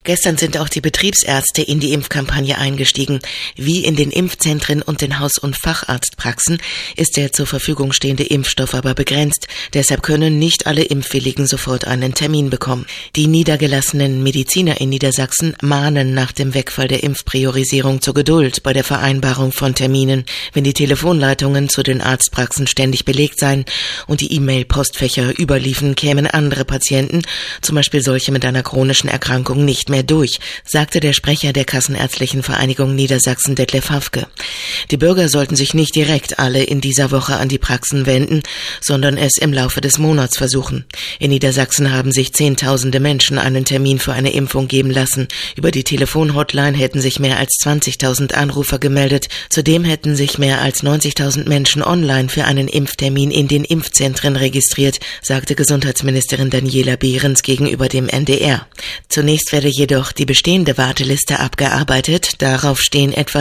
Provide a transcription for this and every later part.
Gestern sind auch die Betriebsärzte in die Impfkampagne eingestiegen. Wie in den Impfzentren und den Haus- und Facharztpraxen ist der zur Verfügung stehende Impfstoff aber begrenzt. Deshalb können nicht alle Impfwilligen sofort einen Termin bekommen. Die niedergelassenen Mediziner in Niedersachsen mahnen nach dem Wegfall der Impfpriorisierung zur Geduld bei der Vereinbarung von Terminen. Wenn die Telefonleitungen zu den Arztpraxen ständig belegt seien und die E-Mail-Postfächer überliefen, kämen andere Patienten, zum Beispiel solche mit einer chronischen Erkrankung, nicht mehr durch, sagte der Sprecher der Kassenärztlichen Vereinigung Niedersachsen, Detlef Hafke. Die Bürger sollten sich nicht direkt alle in dieser Woche an die Praxen wenden, sondern es im Laufe des Monats versuchen. In Niedersachsen haben sich Zehntausende Menschen einen Termin für eine Impfung geben lassen. Über die Telefonhotline hätten sich mehr als 20.000 Anrufer gemeldet. Zudem hätten sich mehr als 90.000 Menschen online für einen Impftermin in den Impfzentren registriert, sagte Gesundheitsministerin Daniela Behrens gegenüber dem NDR. Zunächst werde jedoch die bestehende Warteliste abgearbeitet. Darauf stehen etwa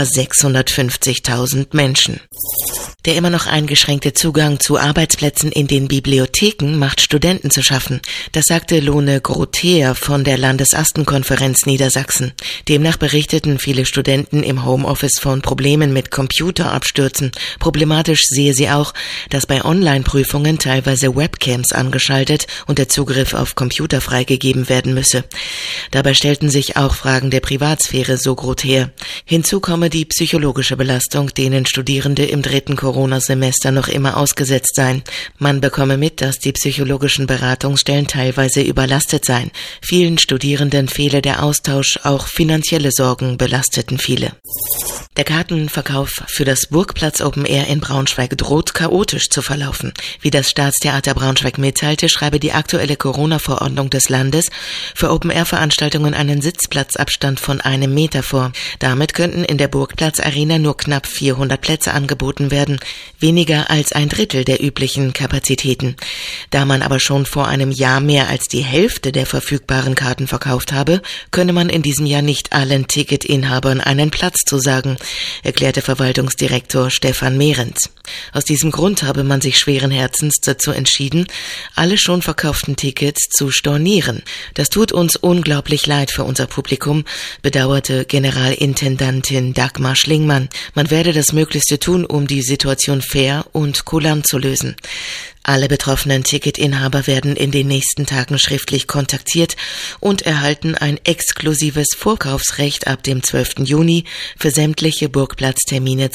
650.000 Menschen. Der immer noch eingeschränkte Zugang zu Arbeitsplätzen in den Bibliotheken macht Studenten zu schaffen. Das sagte Lone Grotheer von der Landesastenkonferenz Niedersachsen. Demnach berichteten viele Studenten im Homeoffice von Problemen mit Computerabstürzen. Problematisch sehe sie auch, dass bei Online-Prüfungen teilweise Webcams angeschaltet und der Zugriff auf Computer freigegeben werden müsse. Dabei stellten sich auch Fragen der Privatsphäre, so Grotheer. Hinzu komme die psychologische Belastung, denen Studierende im 3. Corona-Semester noch immer ausgesetzt seien. Man bekomme mit, dass die psychologischen Beratungsstellen teilweise überlastet seien. Vielen Studierenden fehle der Austausch, auch finanzielle Sorgen belasteten viele. Der Kartenverkauf für das Burgplatz Open Air in Braunschweig droht chaotisch zu verlaufen. Wie das Staatstheater Braunschweig mitteilte, schreibe die aktuelle Corona-Verordnung des Landes für Open-Air-Veranstaltungen einen Sitzplatzabstand von 1 Meter vor. Damit könnten in der Burgplatz-Arena nur knapp 400 Plätze angeboten werden, weniger als 1/3 der üblichen Kapazitäten. Da man aber schon vor einem Jahr mehr als die Hälfte der verfügbaren Karten verkauft habe, könne man in diesem Jahr nicht allen Ticketinhabern einen Platz zusagen, erklärte Verwaltungsdirektor Stefan Mehrens. Aus diesem Grund habe man sich schweren Herzens dazu entschieden, alle schon verkauften Tickets zu stornieren. Das tut uns unglaublich leid für unser Publikum, bedauerte Generalintendantin Dagmar Schlingmann. Man werde das Möglichste tun, um die Situation fair und kulant zu lösen. Alle betroffenen Ticketinhaber werden in den nächsten Tagen schriftlich kontaktiert und erhalten ein exklusives Vorkaufsrecht ab dem 12. Juni für sämtliche Burgplatztermine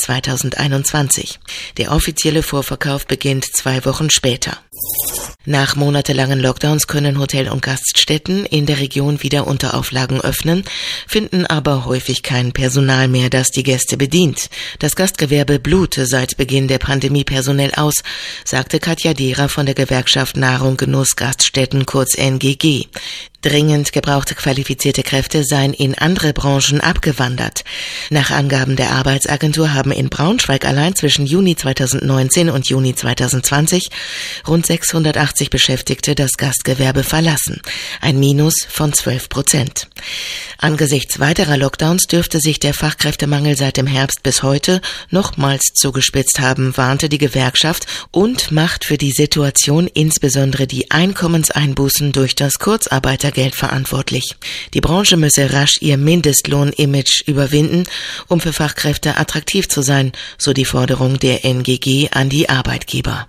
2021. Der offizielle Vorverkauf beginnt 2 Wochen später. Nach monatelangen Lockdowns können Hotel- und Gaststätten in der Region wieder unter Auflagen öffnen, finden aber häufig kein Personal mehr, das die Gäste bedient. Das Gastgewerbe blute seit Beginn der Pandemie personell aus, sagte Katja Dehrer von der Gewerkschaft Nahrung, Genuss, Gaststätten, kurz NGG. Dringend gebrauchte qualifizierte Kräfte seien in andere Branchen abgewandert. Nach Angaben der Arbeitsagentur haben in Braunschweig allein zwischen Juni 2019 und Juni 2020 rund 680 Beschäftigte das Gastgewerbe verlassen, ein Minus von 12%. Angesichts weiterer Lockdowns dürfte sich der Fachkräftemangel seit dem Herbst bis heute nochmals zugespitzt haben, warnte die Gewerkschaft und macht für die Situation insbesondere die Einkommenseinbußen durch das Kurzarbeitergeld verantwortlich. Die Branche müsse rasch ihr Mindestlohn-Image überwinden, um für Fachkräfte attraktiv zu sein, so die Forderung der NGG an die Arbeitgeber.